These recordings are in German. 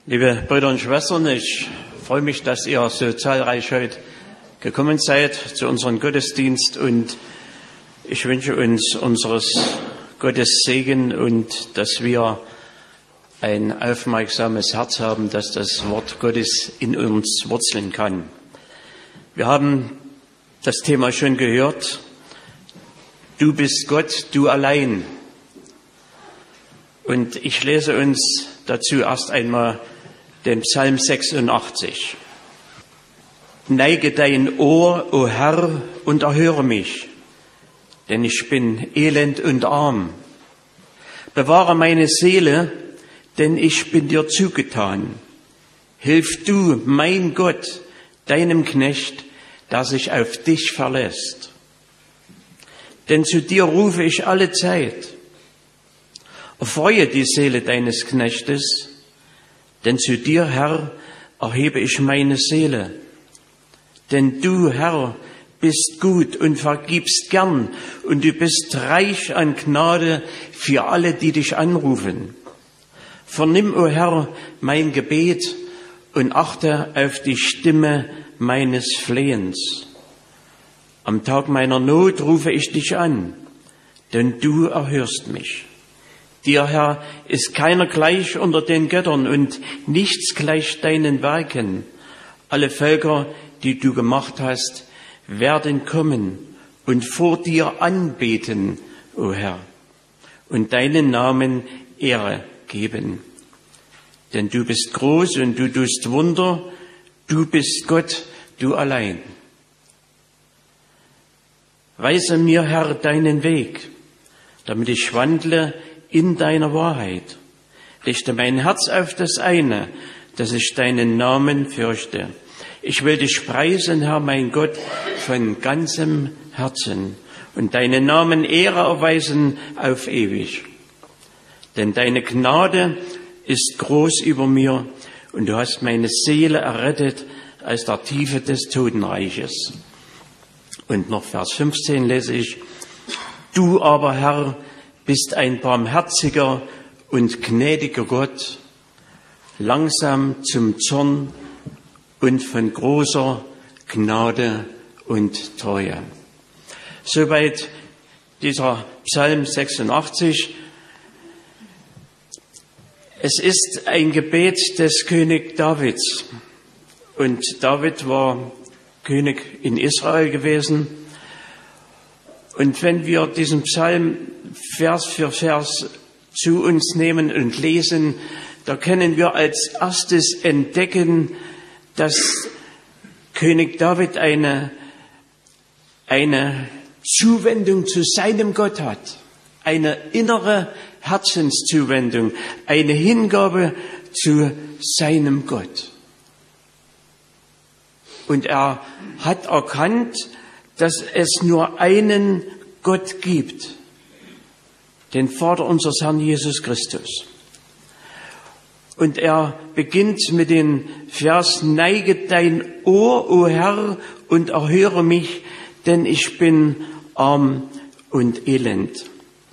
Liebe Brüder und Schwestern, ich freue mich, dass ihr so zahlreich heute gekommen seid zu unserem Gottesdienst, und ich wünsche uns unseres Gottes Segen und dass wir ein aufmerksames Herz haben, dass das Wort Gottes in uns wurzeln kann. Wir haben das Thema schon gehört. Du bist Gott, du allein. Und ich lese uns dazu erst einmal den Psalm 86. Neige dein Ohr, o Herr, und erhöre mich, denn ich bin elend und arm. Bewahre meine Seele, denn ich bin dir zugetan. Hilf du, mein Gott, deinem Knecht, der sich auf dich verlässt. Denn zu dir rufe ich alle Zeit. Erfreue die Seele deines Knechtes, denn zu dir, Herr, erhebe ich meine Seele. Denn du, Herr, bist gut und vergibst gern, und du bist reich an Gnade für alle, die dich anrufen. Vernimm, o Herr, mein Gebet und achte auf die Stimme meines Flehens. Am Tag meiner Not rufe ich dich an, denn du erhörst mich. Dir, Herr, ist keiner gleich unter den Göttern, und nichts gleich deinen Werken. Alle Völker, die du gemacht hast, werden kommen und vor dir anbeten, o Herr, und deinen Namen Ehre geben. Denn du bist groß und du tust Wunder, du bist Gott, du allein. Weise mir, Herr, deinen Weg, damit ich wandle in deiner Wahrheit. Richte mein Herz auf das eine, dass ich deinen Namen fürchte. Ich will dich preisen, Herr, mein Gott, von ganzem Herzen und deinen Namen Ehre erweisen auf ewig. Denn deine Gnade ist groß über mir, und du hast meine Seele errettet aus der Tiefe des Totenreiches. Und noch Vers 15 lese ich: Du aber, Herr, bist ein barmherziger und gnädiger Gott, langsam zum Zorn und von großer Gnade und Treue. Soweit dieser Psalm 86. Es ist ein Gebet des König Davids. Und David war König in Israel gewesen. Und wenn wir diesen Psalm Vers für Vers zu uns nehmen und lesen, da können wir als erstes entdecken, dass König David eine Zuwendung zu seinem Gott hat, eine innere Herzenszuwendung, eine Hingabe zu seinem Gott. Und er hat erkannt, dass es nur einen Gott gibt, den Vater unseres Herrn Jesus Christus. Und er beginnt mit dem Vers: Neige dein Ohr, o Herr, und erhöre mich, denn ich bin arm und elend.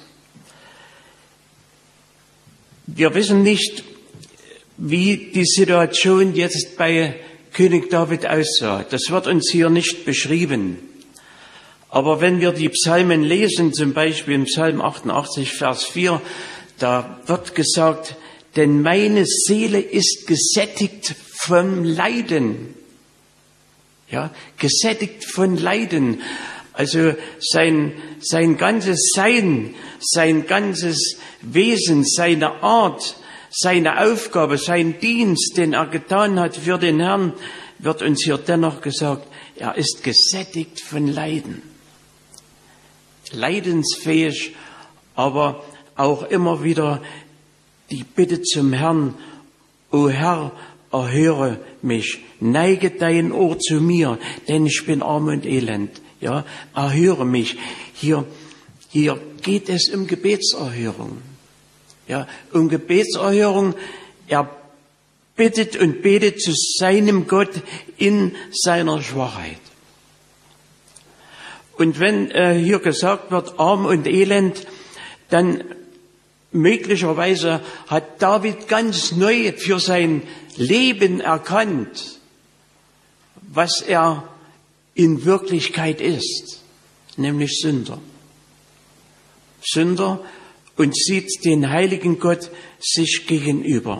Wir wissen nicht, wie die Situation jetzt bei König David aussah. Das wird uns hier nicht beschrieben. Aber wenn wir die Psalmen lesen, zum Beispiel im Psalm 88, Vers 4, da wird gesagt: Denn meine Seele ist gesättigt vom Leiden. Ja, gesättigt von Leiden. Also sein ganzes Sein, sein ganzes Wesen, seine Art, seine Aufgabe, sein Dienst, den er getan hat für den Herrn, wird uns hier dennoch gesagt, er ist gesättigt von Leiden. Leidensfähig, aber auch immer wieder die Bitte zum Herrn: O Herr, erhöre mich, neige dein Ohr zu mir, denn ich bin arm und elend. Ja, erhöre mich. Hier geht es um Gebetserhörung. Ja, um Gebetserhörung. Er bittet und betet zu seinem Gott in seiner Schwachheit. Und wenn hier gesagt wird, arm und elend, dann möglicherweise hat David ganz neu für sein Leben erkannt, was er in Wirklichkeit ist, nämlich Sünder. Sünder, und sieht den heiligen Gott sich gegenüber.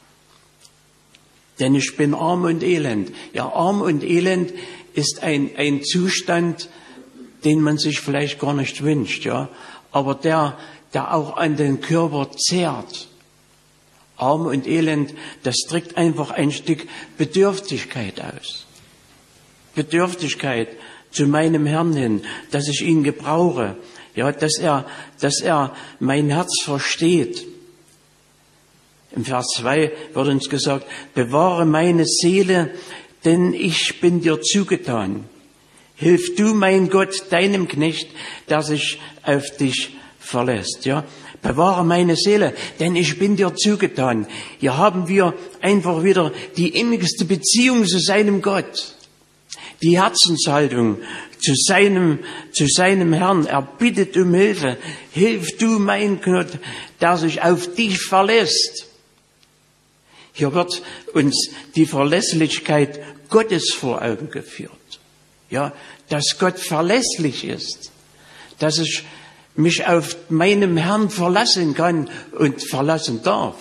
Denn ich bin arm und elend. Ja, arm und elend ist ein Zustand, den man sich vielleicht gar nicht wünscht, ja, aber der auch an den Körper zehrt. Arm und elend, das drückt einfach ein Stück Bedürftigkeit aus. Bedürftigkeit zu meinem Herrn hin, dass ich ihn gebrauche, ja, dass er mein Herz versteht. Im Vers 2 wird uns gesagt, bewahre meine Seele, denn ich bin dir zugetan. Hilf du, mein Gott, deinem Knecht, der sich auf dich verlässt. Ja, bewahre meine Seele, denn ich bin dir zugetan. Hier haben wir einfach wieder die innigste Beziehung zu seinem Gott. Die Herzenshaltung zu seinem Herrn. Er bittet um Hilfe. Hilf du, mein Gott, der sich auf dich verlässt. Hier wird uns die Verlässlichkeit Gottes vor Augen geführt. Ja, dass Gott verlässlich ist. Dass ich mich auf meinem Herrn verlassen kann und verlassen darf.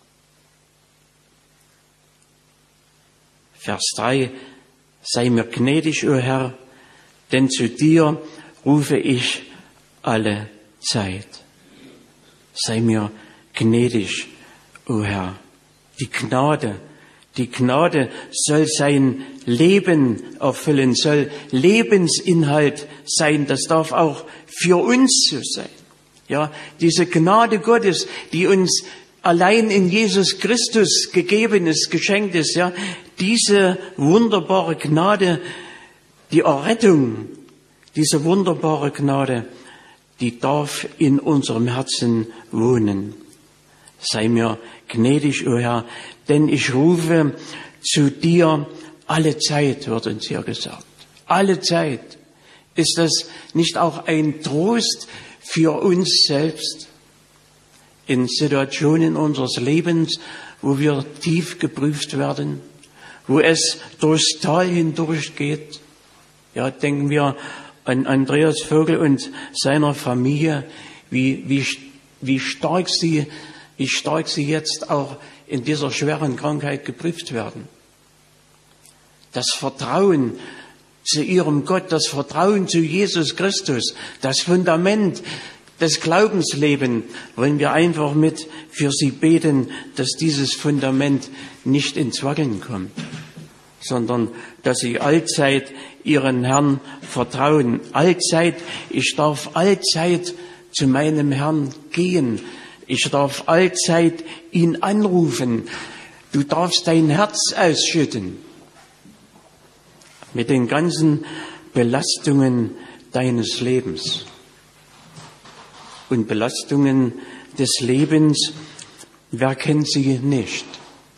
Vers 3. Sei mir gnädig, o Herr, denn zu dir rufe ich alle Zeit. Sei mir gnädig, o Herr. Die Gnade soll sein Leben erfüllen, soll Lebensinhalt sein. Das darf auch für uns so sein. Ja, diese Gnade Gottes, die uns allein in Jesus Christus gegeben ist, geschenkt ist, ja, diese wunderbare Gnade, die Errettung, diese wunderbare Gnade, die darf in unserem Herzen wohnen. Sei mir gnädig, o Herr, denn ich rufe zu dir alle Zeit, wird uns hier gesagt. Alle Zeit. Ist das nicht auch ein Trost für uns selbst in Situationen unseres Lebens, wo wir tief geprüft werden, wo es durchs Tal hindurchgeht? Ja, denken wir an Andreas Vogel und seiner Familie, wie stark sie jetzt auch in dieser schweren Krankheit geprüft werden. Das Vertrauen zu ihrem Gott, das Vertrauen zu Jesus Christus, das Fundament des Glaubenslebens, wollen wir einfach mit für sie beten, dass dieses Fundament nicht ins Wackeln kommt, sondern dass sie allzeit ihren Herrn vertrauen. Allzeit, ich darf allzeit zu meinem Herrn gehen. Ich darf allzeit ihn anrufen. Du darfst dein Herz ausschütten mit den ganzen Belastungen deines Lebens und Belastungen des Lebens. Wer kennt sie nicht?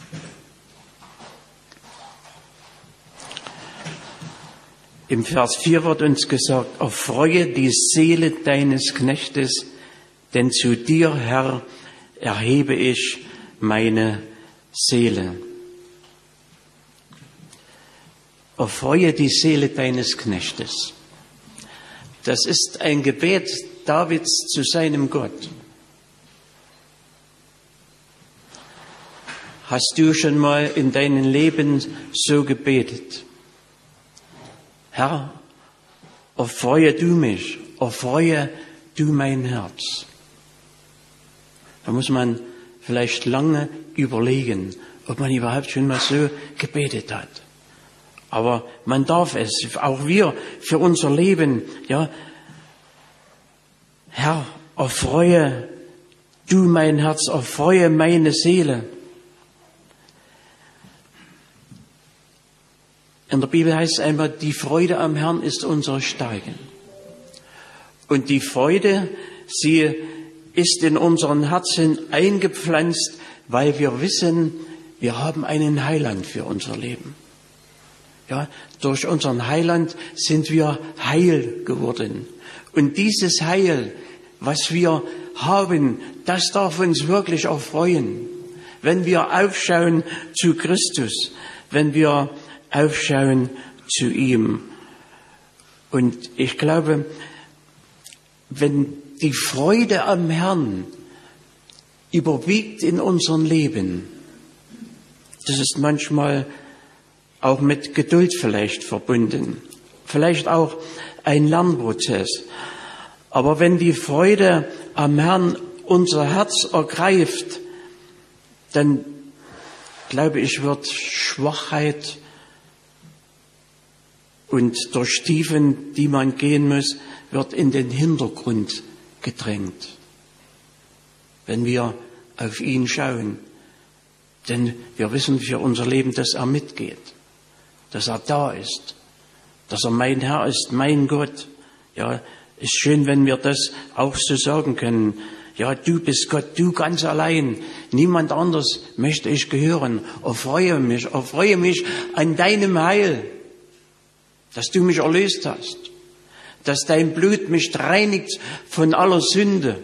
Im Vers 4 wird uns gesagt, erfreue die Seele deines Knechtes, denn zu dir, Herr, erhebe ich meine Seele. Erfreue die Seele deines Knechtes. Das ist ein Gebet Davids zu seinem Gott. Hast du schon mal in deinem Leben so gebetet? Herr, erfreue du mich, erfreue du mein Herz. Da muss man vielleicht lange überlegen, ob man überhaupt schon mal so gebetet hat. Aber man darf es, auch wir, für unser Leben, ja. Herr, erfreue du mein Herz, erfreue meine Seele. In der Bibel heißt es einmal, die Freude am Herrn ist unser Stärke. Und die Freude, sie ist in unseren Herzen eingepflanzt, weil wir wissen, wir haben einen Heiland für unser Leben. Ja, durch unseren Heiland sind wir heil geworden. Und dieses Heil, was wir haben, das darf uns wirklich erfreuen, wenn wir aufschauen zu Christus, wenn wir aufschauen zu ihm. Und ich glaube, wenn die Freude am Herrn überwiegt in unserem Leben, das ist manchmal auch mit Geduld vielleicht verbunden, vielleicht auch ein Lernprozess. Aber wenn die Freude am Herrn unser Herz ergreift, dann glaube ich, wird Schwachheit und durch Tiefen, die man gehen muss, wird in den Hintergrund gedrängt, wenn wir auf ihn schauen. Denn wir wissen für unser Leben, dass er mitgeht, dass er da ist, dass er mein Herr ist, mein Gott. Ja, ist schön, wenn wir das auch so sagen können. Ja, du bist Gott, du ganz allein. Niemand anders möchte ich gehören. Erfreue mich an deinem Heil, dass du mich erlöst hast, dass dein Blut mich reinigt von aller Sünde.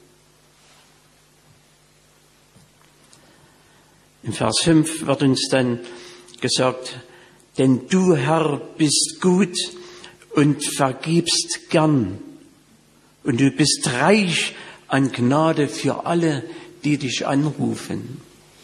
In Vers 5 wird uns dann gesagt, denn du, Herr, bist gut und vergibst gern. Und du bist reich an Gnade für alle, die dich anrufen.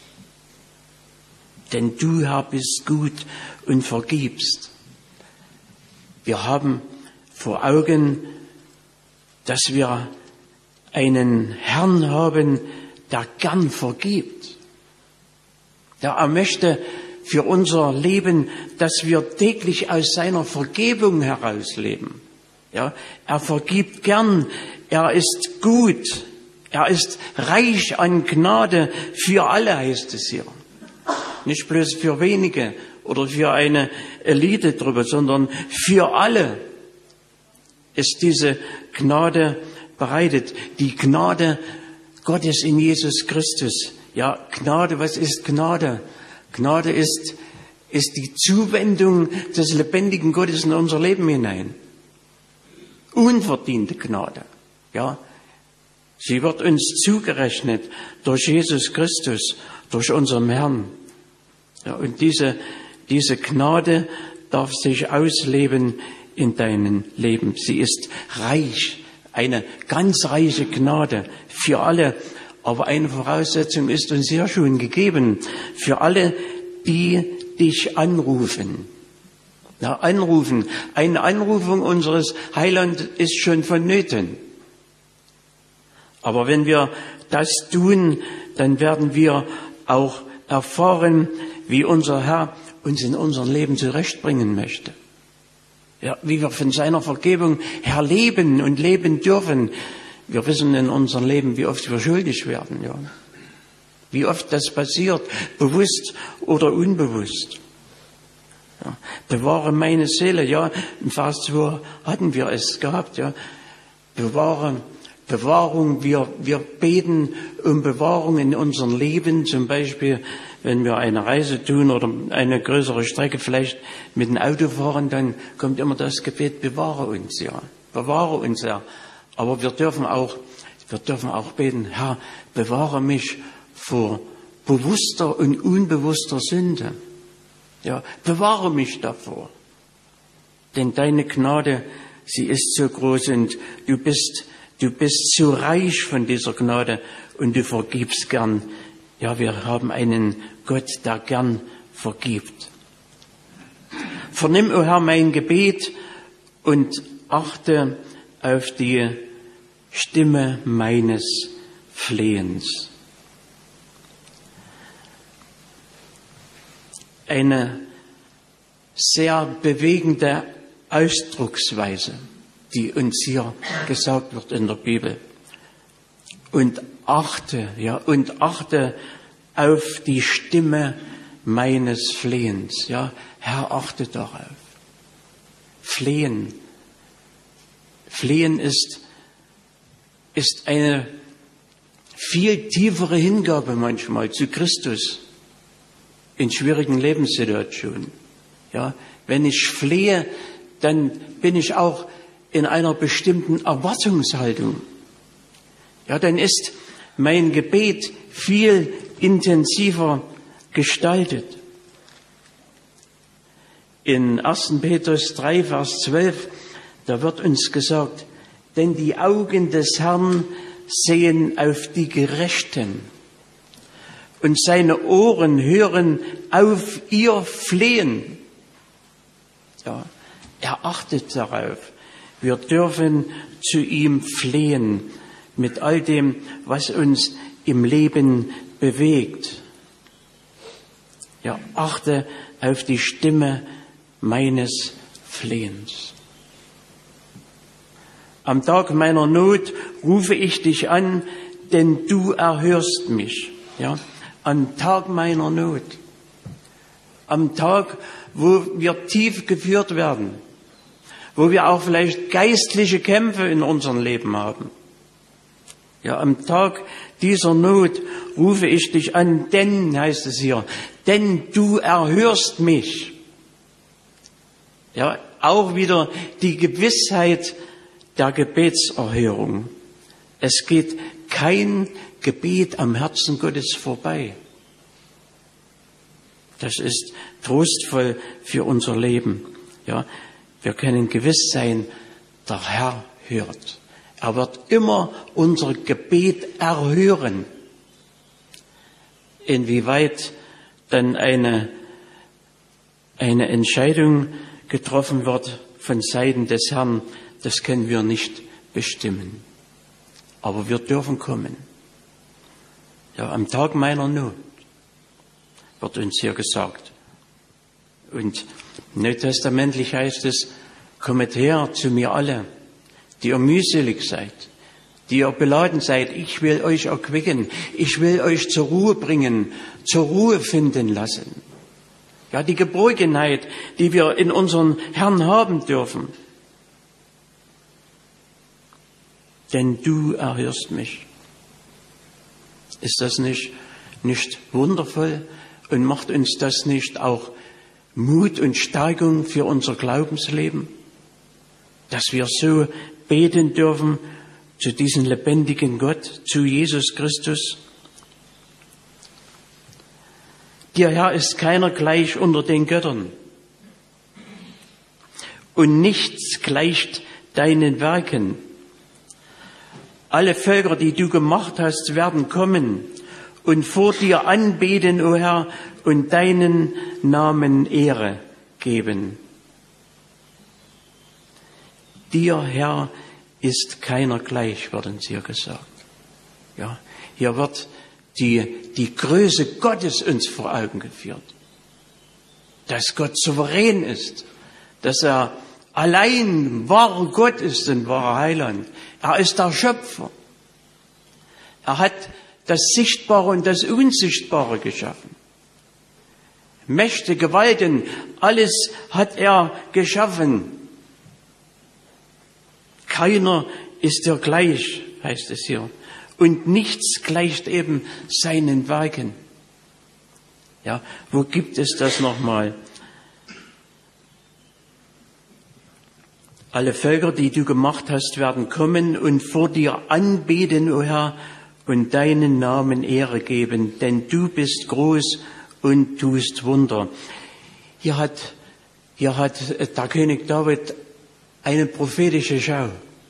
Denn du, Herr, bist gut und vergibst. Wir haben vor Augen, dass wir einen Herrn haben, der gern vergibt. Er möchte für unser Leben, dass wir täglich aus seiner Vergebung heraus leben. Ja, er vergibt gern, er ist gut, er ist reich an Gnade für alle, heißt es hier. Nicht bloß für wenige oder für eine Elite drüber, sondern für alle ist diese Gnade bereitet. Die Gnade Gottes in Jesus Christus. Ja, Gnade, was ist Gnade? Gnade ist die Zuwendung des lebendigen Gottes in unser Leben hinein. Unverdiente Gnade. Ja, sie wird uns zugerechnet durch Jesus Christus, durch unseren Herrn. Ja, und diese Gnade darf sich ausleben in deinem Leben. Sie ist reich, eine ganz reiche Gnade für alle. Aber eine Voraussetzung ist uns ja schon gegeben, für alle, die dich anrufen. Ja, anrufen. Eine Anrufung unseres Heilands ist schon vonnöten. Aber wenn wir das tun, dann werden wir auch erfahren, wie unser Herr uns in unserem Leben zurechtbringen möchte. Ja, wie wir von seiner Vergebung her leben und leben dürfen. Wir wissen in unserem Leben, wie oft wir schuldig werden. Ja. Wie oft das passiert, bewusst oder unbewusst. Ja. Bewahre meine Seele. Ja, im Vers 2 hatten wir es gehabt. Ja. Bewahrung. Wir beten um Bewahrung in unserem Leben. Zum Beispiel, wenn wir eine Reise tun oder eine größere Strecke vielleicht mit dem Auto fahren, dann kommt immer das Gebet, bewahre uns, ja. Bewahre uns, Herr. Aber wir dürfen auch beten, Herr, bewahre mich vor bewusster und unbewusster Sünde. Ja, bewahre mich davor. Denn deine Gnade, sie ist so groß und du bist so reich von dieser Gnade und du vergibst gern. Ja, wir haben einen Gott, der gern vergibt. Vernimm, o Herr, mein Gebet und achte auf die Stimme meines Flehens. Eine sehr bewegende Ausdrucksweise, die uns hier gesagt wird in der Bibel. Und achte auf die Stimme meines Flehens. Ja, Herr, achte darauf. Flehen ist eine viel tiefere Hingabe manchmal zu Christus in schwierigen Lebenssituationen. Ja, wenn ich flehe, dann bin ich auch in einer bestimmten Erwartungshaltung. ja, dann ist mein Gebet viel intensiver gestaltet. In 1. Petrus 3, Vers 12, da wird uns gesagt, denn die Augen des Herrn sehen auf die Gerechten und seine Ohren hören auf ihr Flehen. Ja, er achtet darauf. Wir dürfen zu ihm flehen mit all dem, was uns im Leben bewegt. Ja, achte auf die Stimme meines Flehens. Am Tag meiner Not rufe ich dich an, denn du erhörst mich. Ja, am Tag meiner Not. Am Tag, wo wir tief geführt werden. Wo wir auch vielleicht geistliche Kämpfe in unserem Leben haben. Ja, am Tag dieser Not rufe ich dich an, denn, heißt es hier, denn du erhörst mich. Ja, auch wieder die Gewissheit der Gebetserhörung. Es geht kein Gebet am Herzen Gottes vorbei. Das ist trostvoll für unser Leben. Ja, wir können gewiss sein, der Herr hört. Er wird immer unser Gebet erhören. Inwieweit dann eine Entscheidung getroffen wird von Seiten des Herrn, das können wir nicht bestimmen. Aber wir dürfen kommen. Ja, am Tag meiner Not wird uns hier gesagt. Und neutestamentlich heißt es, kommet her zu mir alle, die ihr mühselig seid, die ihr beladen seid. Ich will euch erquicken. Ich will euch zur Ruhe bringen, zur Ruhe finden lassen. Ja, die Geborgenheit, die wir in unserem Herrn haben dürfen. Denn du erhörst mich. Ist das nicht wundervoll? Und macht uns das nicht auch Mut und Stärkung für unser Glaubensleben? Dass wir so beten dürfen zu diesem lebendigen Gott, zu Jesus Christus. Dir, Herr, ist keiner gleich unter den Göttern. Und nichts gleicht deinen Werken. Alle Völker, die du gemacht hast, werden kommen und vor dir anbeten, o Herr, und deinen Namen Ehre geben. Dir, Herr, ist keiner gleich, wird uns hier gesagt. Ja, hier wird die Größe Gottes uns vor Augen geführt. Dass Gott souverän ist, dass er allein wahrer Gott ist und wahrer Heiland. Er ist der Schöpfer. Er hat das Sichtbare und das Unsichtbare geschaffen. Mächte, Gewalten, alles hat er geschaffen. Keiner ist dir gleich, heißt es hier. Und nichts gleicht eben seinen Werken. Ja, wo gibt es das nochmal? Alle Völker, die du gemacht hast, werden kommen und vor dir anbeten, o Herr, und deinen Namen Ehre geben, denn du bist groß und tust Wunder. Hier hat der König David eine prophetische Schau.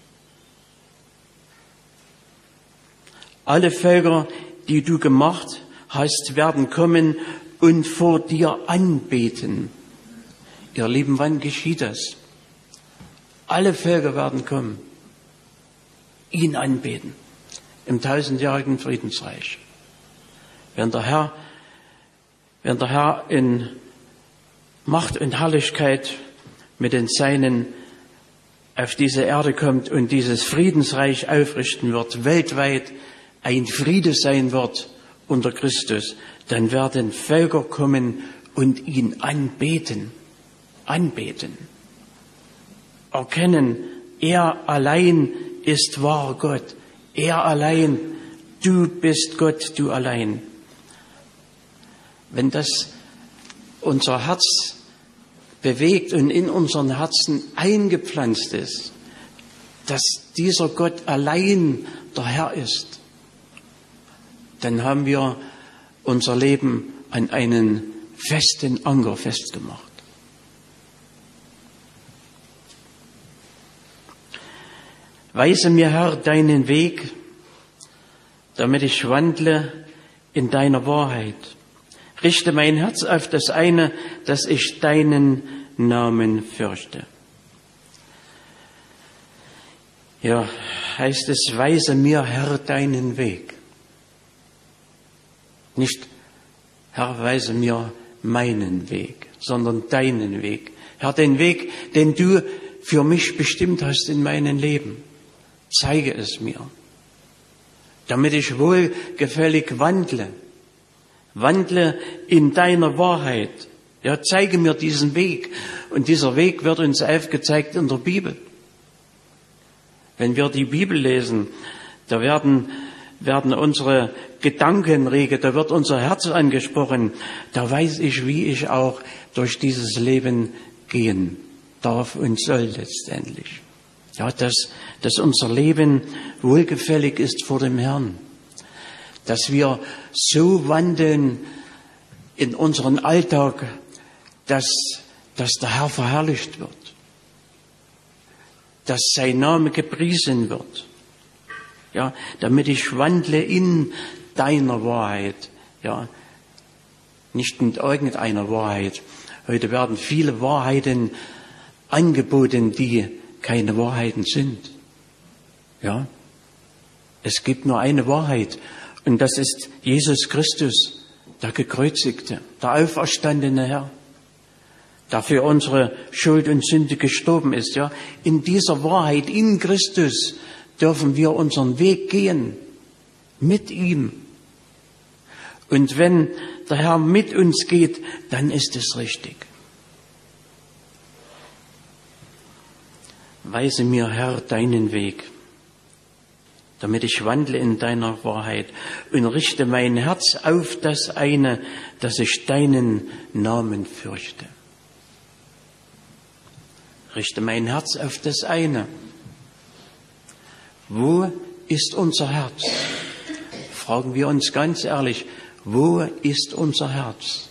Alle Völker, die du gemacht hast, werden kommen und vor dir anbeten. Ihr Lieben, wann geschieht das? Alle Völker werden kommen, ihn anbeten, im 1000-jährigen Friedensreich. Wenn der Herr in Macht und Herrlichkeit mit den Seinen auf diese Erde kommt und dieses Friedensreich aufrichten wird, weltweit ein Friede sein wird unter Christus, dann werden Völker kommen und ihn anbeten. Erkennen, er allein ist wahrer Gott. Er allein, du bist Gott, du allein. Wenn das unser Herz bewegt und in unseren Herzen eingepflanzt ist, dass dieser Gott allein der Herr ist, dann haben wir unser Leben an einen festen Anker festgemacht. Weise mir, Herr, deinen Weg, damit ich wandle in deiner Wahrheit. Richte mein Herz auf das eine, dass ich deinen Namen fürchte. Ja, heißt es, weise mir, Herr, deinen Weg. Nicht, Herr, weise mir meinen Weg, sondern deinen Weg. Herr, den Weg, den du für mich bestimmt hast in meinem Leben. Zeige es mir, damit ich wohlgefällig wandle. Wandle in deiner Wahrheit. Ja, zeige mir diesen Weg. Und dieser Weg wird uns aufgezeigt in der Bibel. Wenn wir die Bibel lesen, da werden unsere Gedanken rege, da wird unser Herz angesprochen. Da weiß ich, wie ich auch durch dieses Leben gehen darf und soll letztendlich. Ja, dass unser Leben wohlgefällig ist vor dem Herrn. Dass wir so wandeln in unseren Alltag, dass der Herr verherrlicht wird. Dass sein Name gepriesen wird. Ja, damit ich wandle in deiner Wahrheit. Ja, nicht in irgendeiner Wahrheit. Heute werden viele Wahrheiten angeboten, die keine Wahrheiten sind. Ja, es gibt nur eine Wahrheit und das ist Jesus Christus, der Gekreuzigte, der auferstandene Herr, der für unsere Schuld und Sünde gestorben ist. Ja, in dieser Wahrheit, in Christus, dürfen wir unseren Weg gehen, mit ihm. Und wenn der Herr mit uns geht, dann ist es richtig. Weise mir, Herr, deinen Weg, damit ich wandle in deiner Wahrheit und richte mein Herz auf das eine, dass ich deinen Namen fürchte. Richte mein Herz auf das eine. Wo ist unser Herz? Fragen wir uns ganz ehrlich, wo ist unser Herz?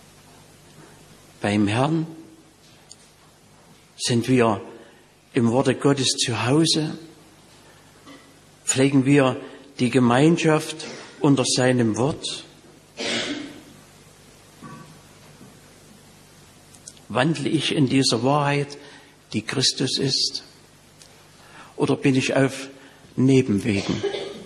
Beim Herrn? Sind wir im Worte Gottes zu Hause? Pflegen wir die Gemeinschaft unter seinem Wort? Wandle ich in dieser Wahrheit, die Christus ist? Oder bin ich auf Nebenwegen?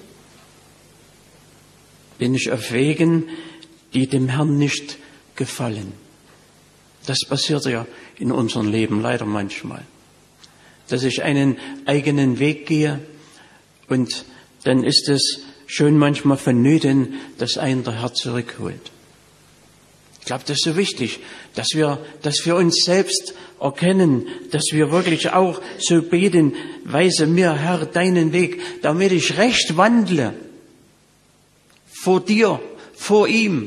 Bin ich auf Wegen, die dem Herrn nicht gefallen? Das passiert ja in unserem Leben leider manchmal. Dass ich einen eigenen Weg gehe und dann ist es schon manchmal vonnöten, dass einen der Herr zurückholt. Ich glaube, das ist so wichtig, dass wir uns selbst erkennen, dass wir wirklich auch so beten, weise mir, Herr, deinen Weg, damit ich recht wandle vor dir, vor ihm,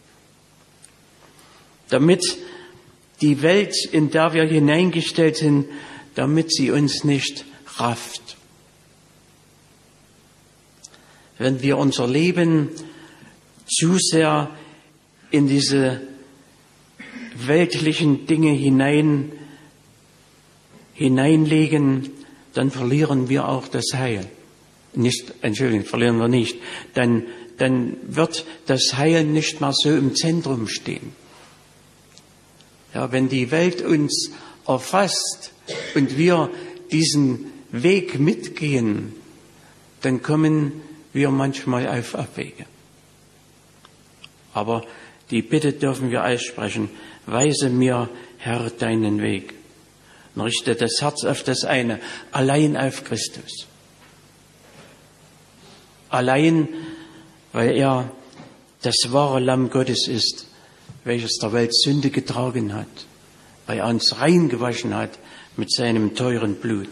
damit die Welt, in der wir hineingestellt sind, damit sie uns nicht rafft. Wenn wir unser Leben zu sehr in diese weltlichen Dinge hineinlegen, dann verlieren wir auch das Heil. Verlieren wir nicht. Dann wird das Heil nicht mehr so im Zentrum stehen. Ja, wenn die Welt uns erfasst und wir diesen Weg mitgehen, dann kommen wir manchmal auf Abwege. Aber die Bitte dürfen wir aussprechen, weise mir, Herr, deinen Weg. Und richte das Herz auf das eine, allein auf Christus. Allein, weil er das wahre Lamm Gottes ist, welches der Welt Sünde getragen hat, weil er uns reingewaschen hat mit seinem teuren Blut.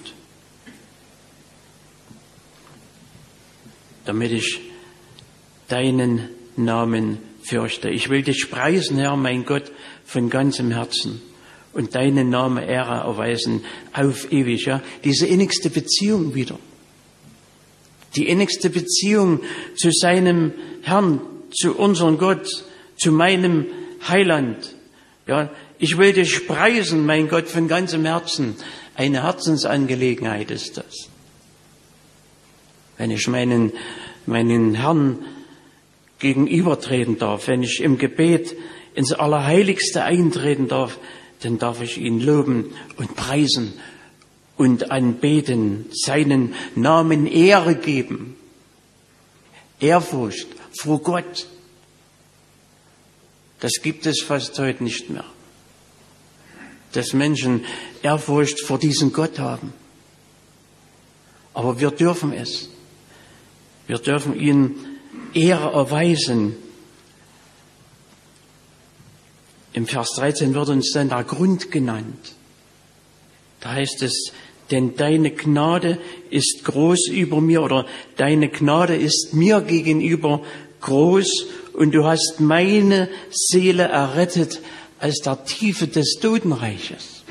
Damit ich deinen Namen fürchte. Ich will dich preisen, Herr, mein Gott, von ganzem Herzen und deinen Namen Ehre erweisen auf ewig. Ja? Diese innigste Beziehung wieder. Die innigste Beziehung zu seinem Herrn, zu unserem Gott, zu meinem Heiland. Ja, ich will dich preisen, mein Gott, von ganzem Herzen. Eine Herzensangelegenheit ist das. Wenn ich meinen Herrn gegenübertreten darf, wenn ich im Gebet ins Allerheiligste eintreten darf, dann darf ich ihn loben und preisen und anbeten, seinen Namen Ehre geben. Ehrfurcht vor Gott. Das gibt es fast heute nicht mehr. Dass Menschen Ehrfurcht vor diesem Gott haben. Aber wir dürfen es. Wir dürfen ihm Ehre erweisen. Im Vers 13 wird uns dann der Grund genannt. Da heißt es, denn deine Gnade ist groß über mir, oder deine Gnade ist mir gegenüber groß, und du hast meine Seele errettet aus der Tiefe des Totenreiches.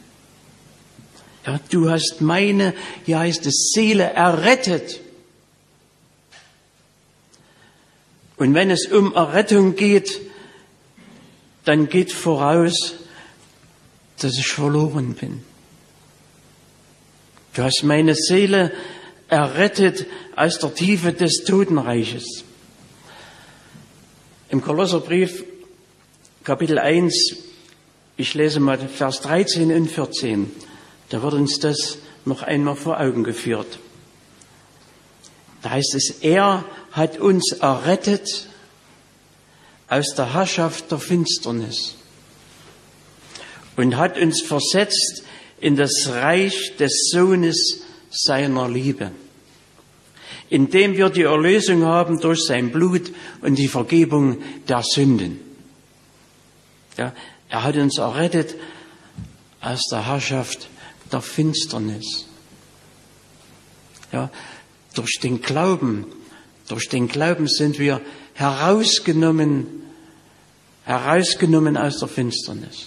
Ja, du hast meine, hier heißt es, Seele errettet. Und wenn es um Errettung geht, dann geht voraus, dass ich verloren bin. Du hast meine Seele errettet aus der Tiefe des Totenreiches. Im Kolosserbrief, Kapitel 1, ich lese mal Vers 13 und 14, da wird uns das noch einmal vor Augen geführt. Da heißt es, er hat uns errettet aus der Herrschaft der Finsternis und hat uns versetzt in das Reich des Sohnes seiner Liebe, indem wir die Erlösung haben durch sein Blut und die Vergebung der Sünden. Ja, er hat uns errettet aus der Herrschaft der Finsternis. Ja, durch den Glauben sind wir herausgenommen aus der Finsternis.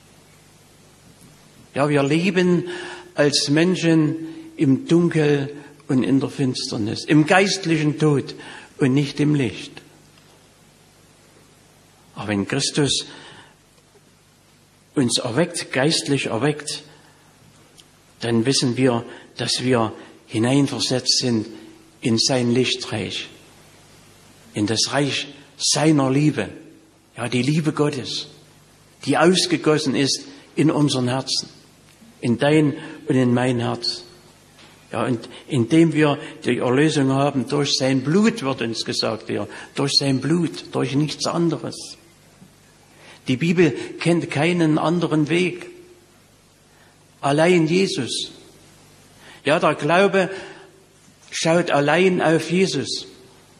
Ja, wir leben als Menschen im Dunkel und in der Finsternis, im geistlichen Tod und nicht im Licht. Aber wenn Christus uns erweckt, geistlich erweckt, dann wissen wir, dass wir hineinversetzt sind in sein Lichtreich, in das Reich seiner Liebe. Ja, die Liebe Gottes, die ausgegossen ist in unseren Herzen, in dein und in mein Herz. Ja, und indem wir die Erlösung haben durch sein Blut, wird uns gesagt, ja, durch sein Blut, durch nichts anderes. Die Bibel kennt keinen anderen Weg. Allein Jesus. Ja, der Glaube schaut allein auf Jesus.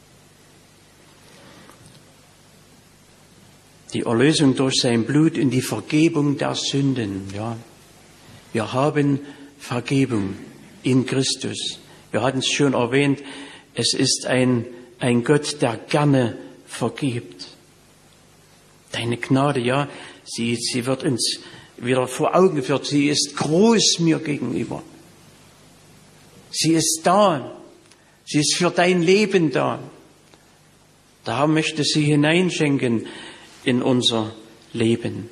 Die Erlösung durch sein Blut und die Vergebung der Sünden. Ja, wir haben Vergebung in Christus. Wir hatten es schon erwähnt, es ist ein Gott, der gerne vergibt. Deine Gnade, ja, sie wird uns wieder vor Augen geführt. Sie ist groß mir gegenüber. Sie ist da. Sie ist für dein Leben da. Der Herr möchte sie hineinschenken in unser Leben.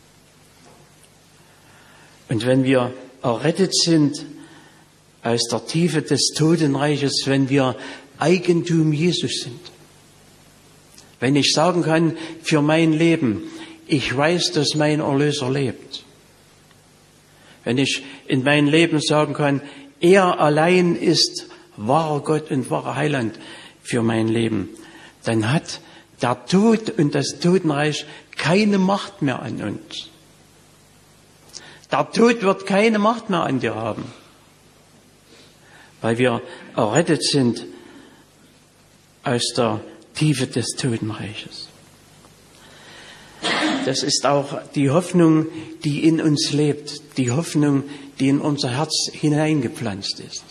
Und wenn wir errettet sind aus der Tiefe des Totenreiches, wenn wir Eigentum Jesus sind, wenn ich sagen kann für mein Leben, ich weiß, dass mein Erlöser lebt. Wenn ich in meinem Leben sagen kann, er allein ist wahrer Gott und wahrer Heiland für mein Leben, dann hat der Tod und das Totenreich keine Macht mehr an uns. Der Tod wird keine Macht mehr an dir haben, weil wir errettet sind aus der Tiefe des Totenreiches. Das ist auch die Hoffnung, die in uns lebt, die Hoffnung, die in unser Herz hineingepflanzt ist.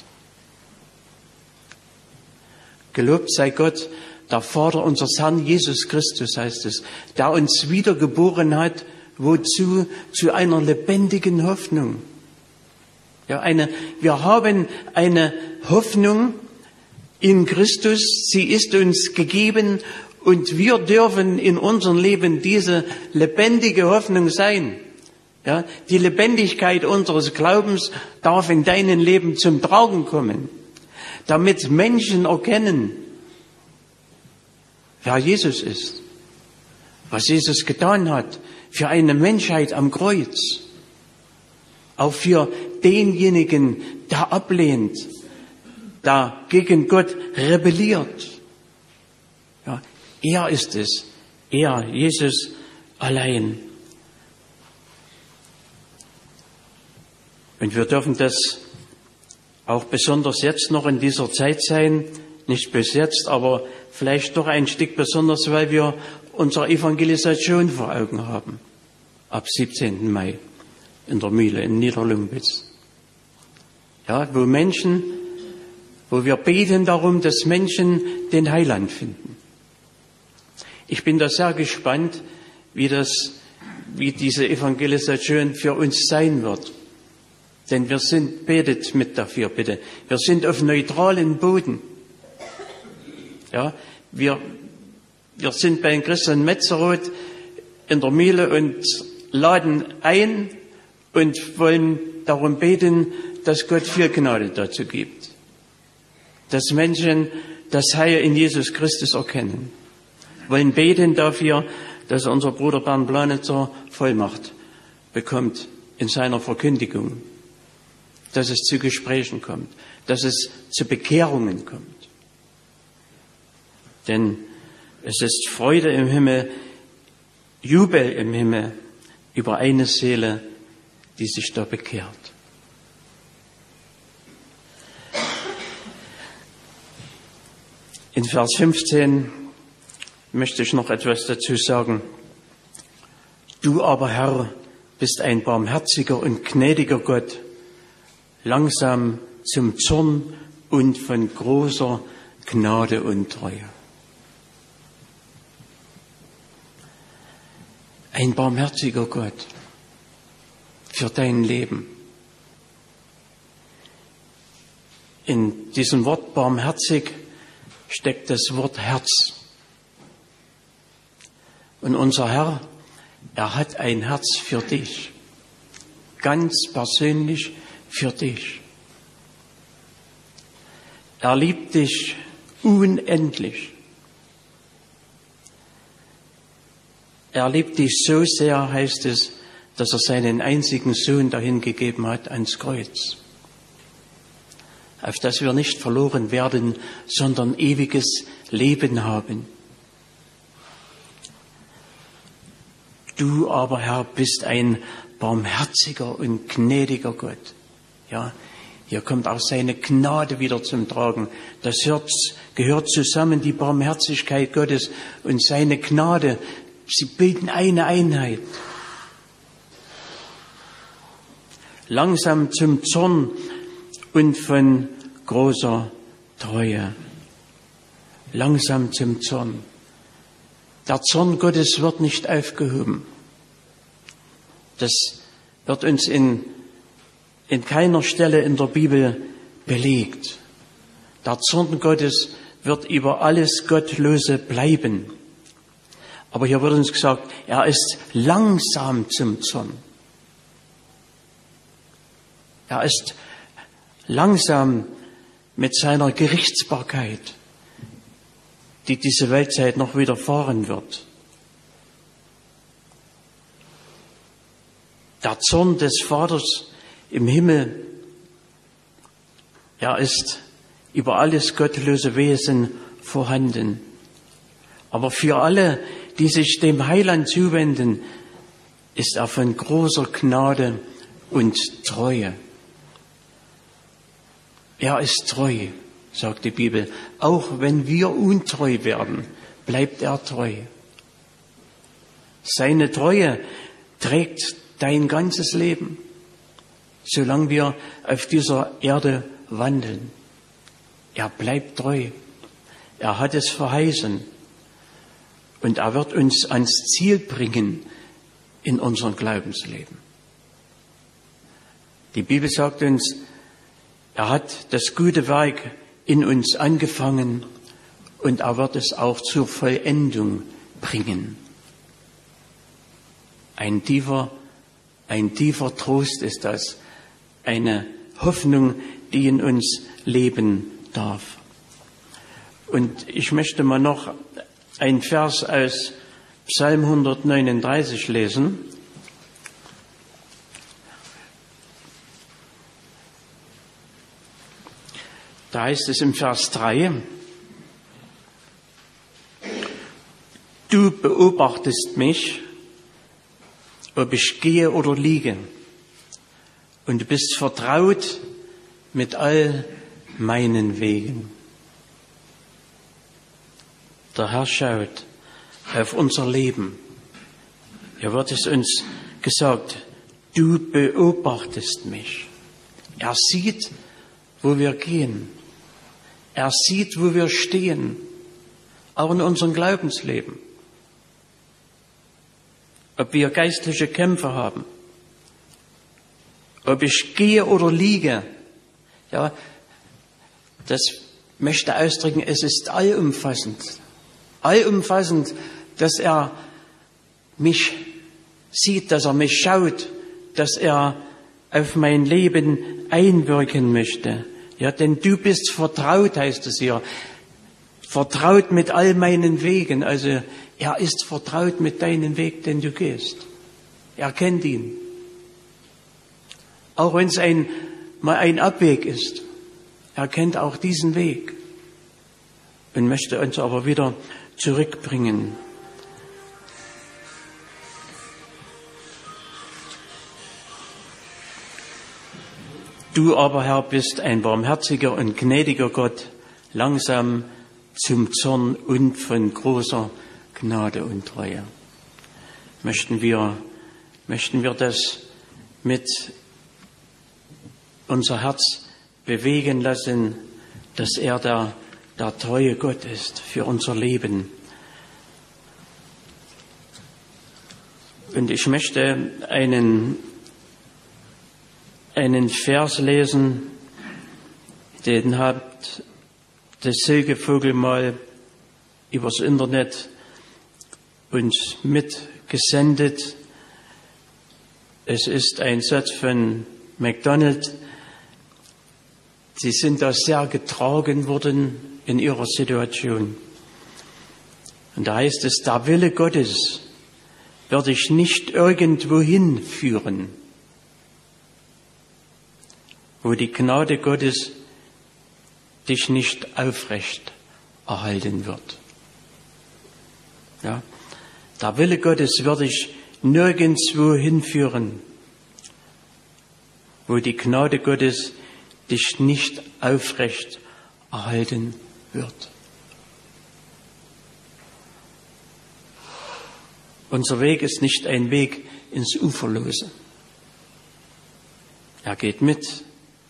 Gelobt sei Gott, der Vater unseres Herrn Jesus Christus, heißt es, der uns wiedergeboren hat, wozu? Zu einer lebendigen Hoffnung. Ja, wir haben eine Hoffnung in Christus. Sie ist uns gegeben und wir dürfen in unserem Leben diese lebendige Hoffnung sein. Ja, die Lebendigkeit unseres Glaubens darf in deinem Leben zum Tragen kommen, damit Menschen erkennen, wer Jesus ist, was Jesus getan hat für eine Menschheit am Kreuz, auch für denjenigen, der ablehnt, der gegen Gott rebelliert. Ja, er ist es, er, Jesus allein. Und wir dürfen das auch besonders jetzt noch in dieser Zeit sein, nicht bis jetzt, aber vielleicht doch ein Stück besonders, weil wir unsere Evangelisation vor Augen haben. Ab 17. Mai in der Mühle in Niederlumbitz. Ja, wo wir beten darum, dass Menschen den Heiland finden. Ich bin da sehr gespannt, wie diese Evangelisation für uns sein wird. Denn betet mit dafür, bitte. Wir sind auf neutralen Boden. Ja, wir sind bei Christian Metzeroth in der Mühle und laden ein und wollen darum beten, dass Gott viel Gnade dazu gibt. Dass Menschen das Heil in Jesus Christus erkennen. Wollen beten dafür, dass unser Bruder Bernd Planitzer Vollmacht bekommt in seiner Verkündigung. Dass es zu Gesprächen kommt, dass es zu Bekehrungen kommt. Denn es ist Freude im Himmel, Jubel im Himmel über eine Seele, die sich da bekehrt. In Vers 15 möchte ich noch etwas dazu sagen. Du aber, Herr, bist ein barmherziger und gnädiger Gott, langsam zum Zorn und von großer Gnade und Treue. Ein barmherziger Gott für dein Leben. In diesem Wort barmherzig steckt das Wort Herz. Und unser Herr, er hat ein Herz für dich. Ganz persönlich für dich. Er liebt dich unendlich. Er liebt dich so sehr, heißt es, dass er seinen einzigen Sohn dahingegeben hat ans Kreuz. Auf dass wir nicht verloren werden, sondern ewiges Leben haben. Du aber, Herr, bist ein barmherziger und gnädiger Gott. Ja, hier kommt auch seine Gnade wieder zum Tragen. Das gehört zusammen, die Barmherzigkeit Gottes und seine Gnade. Sie bilden eine Einheit. Langsam zum Zorn und von großer Treue. Langsam zum Zorn. Der Zorn Gottes wird nicht aufgehoben. Das wird uns in keiner Stelle in der Bibel belegt. Der Zorn Gottes wird über alles Gottlose bleiben. Aber hier wird uns gesagt, er ist langsam zum Zorn. Er ist langsam mit seiner Gerichtsbarkeit, die diese Weltzeit noch widerfahren wird. Der Zorn des Vaters im Himmel, er ist über alles gottlose Wesen vorhanden. Aber für alle, die sich dem Heiland zuwenden, ist er von großer Gnade und Treue. Er ist treu, sagt die Bibel. Auch wenn wir untreu werden, bleibt er treu. Seine Treue trägt dein ganzes Leben, solange wir auf dieser Erde wandeln. Er bleibt treu. Er hat es verheißen. Und er wird uns ans Ziel bringen in unserem Glaubensleben. Die Bibel sagt uns, er hat das gute Werk in uns angefangen und er wird es auch zur Vollendung bringen. Ein tiefer Trost ist das, eine Hoffnung, die in uns leben darf. Und ich möchte mal noch einen Vers aus Psalm 139 lesen. Da heißt es im Vers 3, du beobachtest mich, ob ich gehe oder liege, und du bist vertraut mit all meinen Wegen. Der Herr schaut auf unser Leben. Hier wird es uns gesagt, du beobachtest mich. Er sieht, wo wir gehen. Er sieht, wo wir stehen, auch in unserem Glaubensleben. Ob wir geistliche Kämpfe haben, ob ich gehe oder liege, ja, das möchte ausdrücken, es ist allumfassend. Allumfassend, dass er mich sieht, dass er mich schaut, dass er auf mein Leben einwirken möchte. Ja, denn du bist vertraut, heißt es hier. Vertraut mit all meinen Wegen. Also, er ist vertraut mit deinem Weg, den du gehst. Er kennt ihn. Auch wenn es mal ein Abweg ist. Er kennt auch diesen Weg. Und möchte uns aber wieder zurückbringen. Du aber, Herr, bist ein barmherziger und gnädiger Gott, langsam zum Zorn und von großer Gnade und Treue. Möchten wir das mit unser Herz bewegen lassen, dass er der treue Gott ist für unser Leben. Und ich möchte einen Vers lesen, den hat der Silke Vogel mal übers Internet uns mitgesendet. Es ist ein Satz von MacDonald. Sie sind da sehr getragen worden in ihrer Situation. Und da heißt es, der Wille Gottes wird dich nicht irgendwohin führen, wo die Gnade Gottes dich nicht aufrecht erhalten wird. Ja, der Wille Gottes wird dich nirgendwo hinführen, wo die Gnade Gottes dich nicht aufrecht erhalten wird. Unser Weg ist nicht ein Weg ins Uferlose. Er geht mit.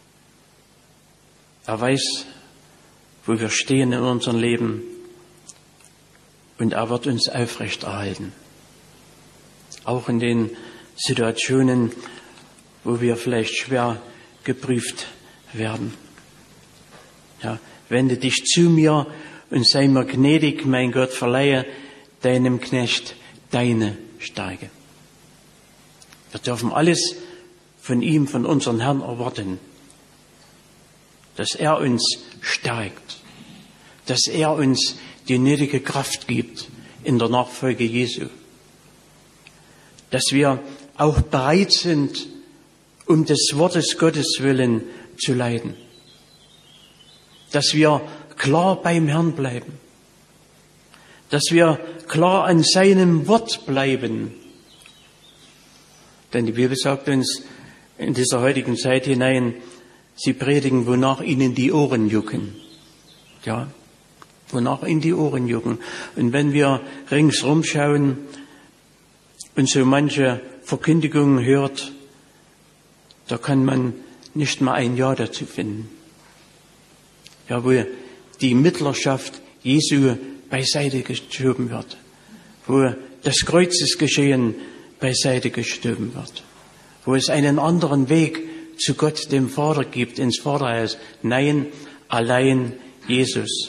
Er weiß, wo wir stehen in unserem Leben, und er wird uns aufrecht erhalten. Auch in den Situationen, wo wir vielleicht schwer geprüft werden. Ja, wende dich zu mir und sei mir gnädig, mein Gott, verleihe deinem Knecht deine Stärke. Wir dürfen alles von ihm, von unserem Herrn erwarten, dass er uns stärkt, dass er uns die nötige Kraft gibt in der Nachfolge Jesu, dass wir auch bereit sind, um des Wortes Gottes willen zu leiden, dass wir klar beim Herrn bleiben, dass wir klar an seinem Wort bleiben. Denn die Bibel sagt uns in dieser heutigen Zeit hinein, sie predigen, wonach ihnen die Ohren jucken. Ja, wonach ihnen die Ohren jucken. Und wenn wir ringsrum schauen und so manche Verkündigungen hört, da kann man nicht mal ein Ja dazu finden. Ja, wo die Mittlerschaft Jesu beiseite geschoben wird, wo das Kreuzesgeschehen beiseite geschoben wird, wo es einen anderen Weg zu Gott, dem Vater, gibt, ins Vaterhaus. Nein, allein Jesus.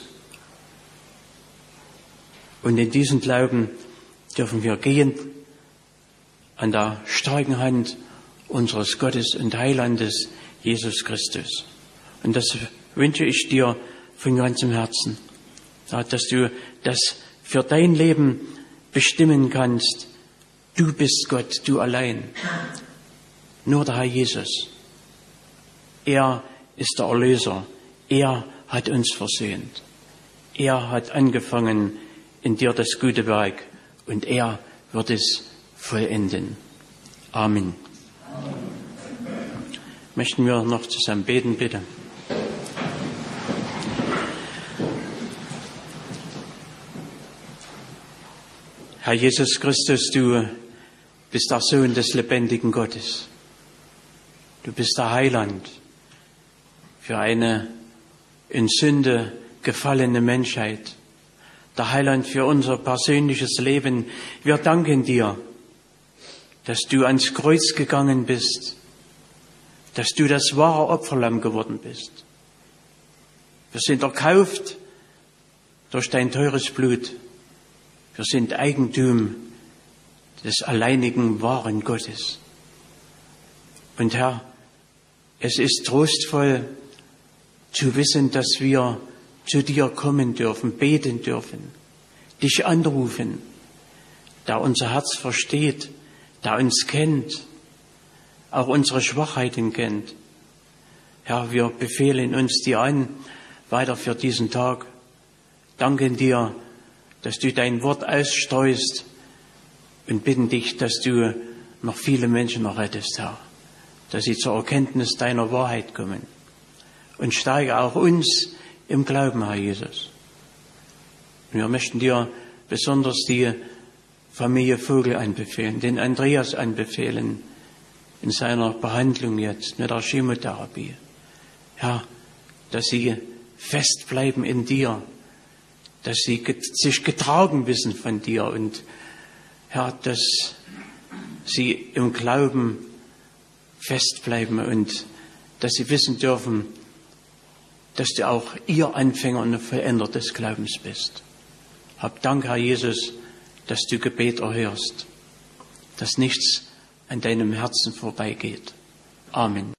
Und in diesen Glauben dürfen wir gehen an der starken Hand unseres Gottes und Heilandes Jesus Christus. Und das wünsche ich dir von ganzem Herzen, dass du das für dein Leben bestimmen kannst. Du bist Gott, du allein. Nur der Herr Jesus. Er ist der Erlöser. Er hat uns versöhnt. Er hat angefangen in dir das gute Werk und er wird es vollenden. Amen. Möchten wir noch zusammen beten, bitte? Herr Jesus Christus, du bist der Sohn des lebendigen Gottes. Du bist der Heiland für eine in Sünde gefallene Menschheit. Der Heiland für unser persönliches Leben. Wir danken dir, dass du ans Kreuz gegangen bist, dass du das wahre Opferlamm geworden bist. Wir sind erkauft durch dein teures Blut. Wir sind Eigentum des alleinigen wahren Gottes. Und Herr, es ist trostvoll zu wissen, dass wir zu dir kommen dürfen, beten dürfen, dich anrufen, der unser Herz versteht, der uns kennt, auch unsere Schwachheiten kennt. Herr, wir befehlen uns dir an, weiter für diesen Tag. Danken dir, dass du dein Wort ausstreust und bitten dich, dass du noch viele Menschen errettest, Herr, dass sie zur Erkenntnis deiner Wahrheit kommen. Und steige auch uns im Glauben, Herr Jesus. Und wir möchten dir besonders die Familie Vogel anbefehlen, den Andreas anbefehlen in seiner Behandlung jetzt mit der Chemotherapie. Herr, dass sie fest bleiben in dir, dass sie sich getragen wissen von dir und Herr, dass sie im Glauben fest bleiben und dass sie wissen dürfen, dass du auch ihr Anfänger und Vollender des Glaubens bist. Hab Dank, Herr Jesus, dass du Gebet erhörst, dass nichts an deinem Herzen vorbeigeht. Amen.